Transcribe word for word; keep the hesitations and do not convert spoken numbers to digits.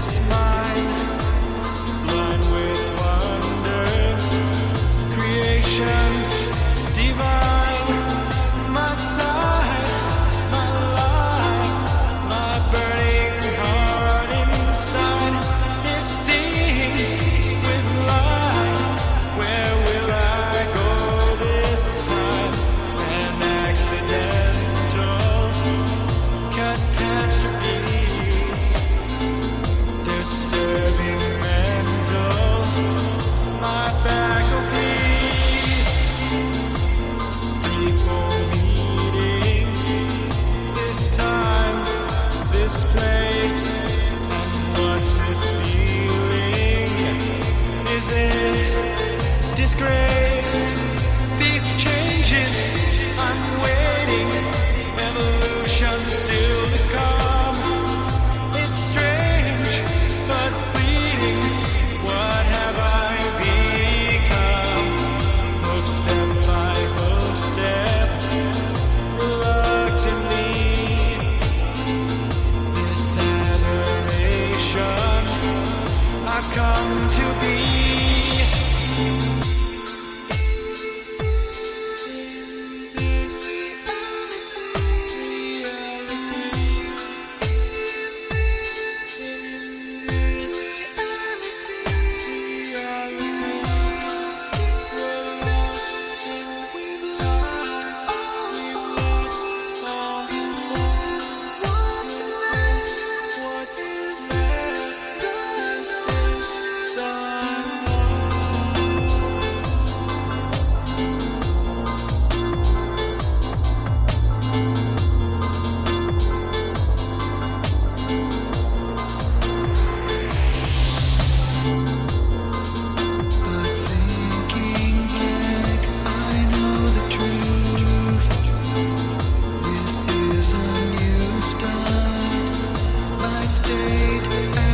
is mine, blind with wonders, creations divine. My side, my life, my burning heart inside, it stings with light. Where will I go this time? An accidental catastrophes, disturbing mental, my faculties. Three, four meetings, this time, this place, and what's this feeling? Is it disgrace? These changes, I'm waiting, evolution still to come. It's strange, but fleeting. What have I become? Hoof step by hoof step, reluctantly. This aberration I've come to be. But thinking back, I know the truth. This is a new start. My state